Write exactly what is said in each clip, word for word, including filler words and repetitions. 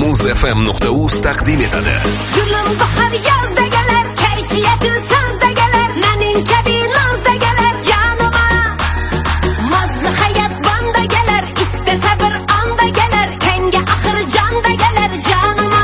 muzfm nuqta uz taqdim etadi. Gulim bahar yozda kelar, kayfiyati sozda kelar, mening kabi nozda kelar jonima. Mazli hayot banda kelar, istasa bir anda kelar, kanga axir jonda kelar jonima.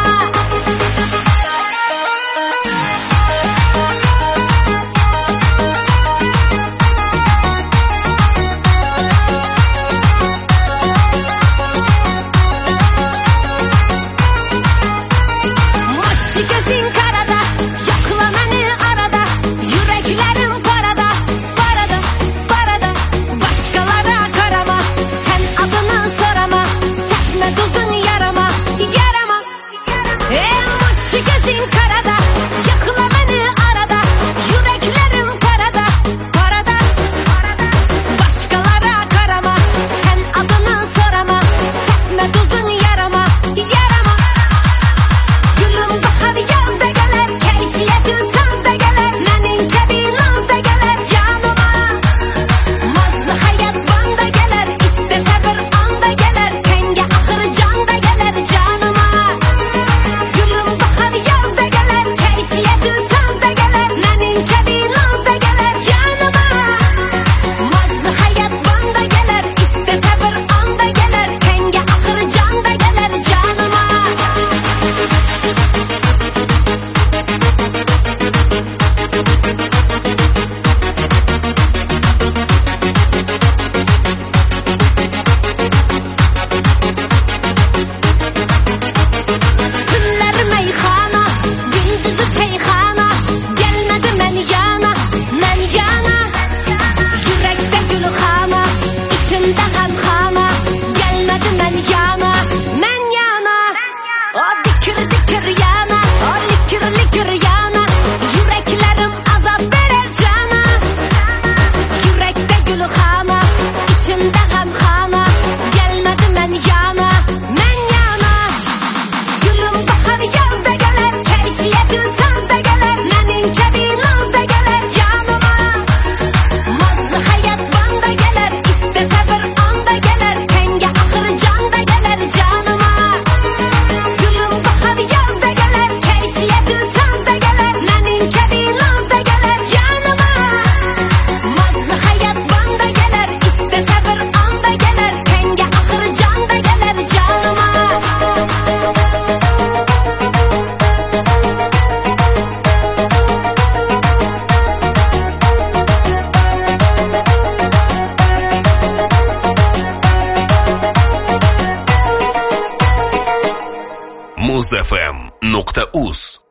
Gözün karada, yakla beni arada, yüreklerim parada, parada, parada. Başkalara karama, sen adını sorama, sekme tuzun yarama, yarama. Ey mutlu gözün karada, yakla beni arada, yüreklerim parada, parada, parada. Başkalara karama, sen adını sorama, sekme tuzun yarama, yarama. Gülüm bahar yazda gelir, keyfiyeti sazda gelir, mening kabi nozda gelir jonima. Mazli hayot banda gelir, istasa bir anda gelir, kanga axir jonda gelir jonima. Gülüm bahar yazda gelir, keyfiyeti sazda gelir, mening kabi nozda gelir jonima. Mazli hayot banda gelir, istasa bir anda gelir, kanga axir jonda gelir jonima. Günler meyxana, gündüzü çeyxana, gelmedi men yana, men yana. Yürekte gülxana, içimde gamxana, gelmedi men yana, men yana. O dikir dikir yana, o likir likir yana, yüreklerim azap verer cana. Yürekte gülxana, içimde gamxana, gelmedi men yana, men yana. Gülüm bahar yazda gelir, keyfiyeti sazda gelir, mening kabi nozda gelir jonima. Mazli hayot banda gelir, istasa bir anda gelir, kanga axir jonda gelir jonima. Gülüm bahar yazda gelir, keyfiyeti sazda gelir, mening kabi nozda gelir jonima. Mazli hayot banda gelir, istasa bir anda gelir, kanga axir jonda gelir jonima. muzfm nuqta uz